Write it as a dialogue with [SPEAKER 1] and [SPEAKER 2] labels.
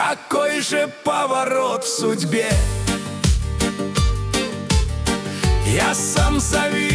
[SPEAKER 1] Какой же поворот в судьбе! Я сам завидую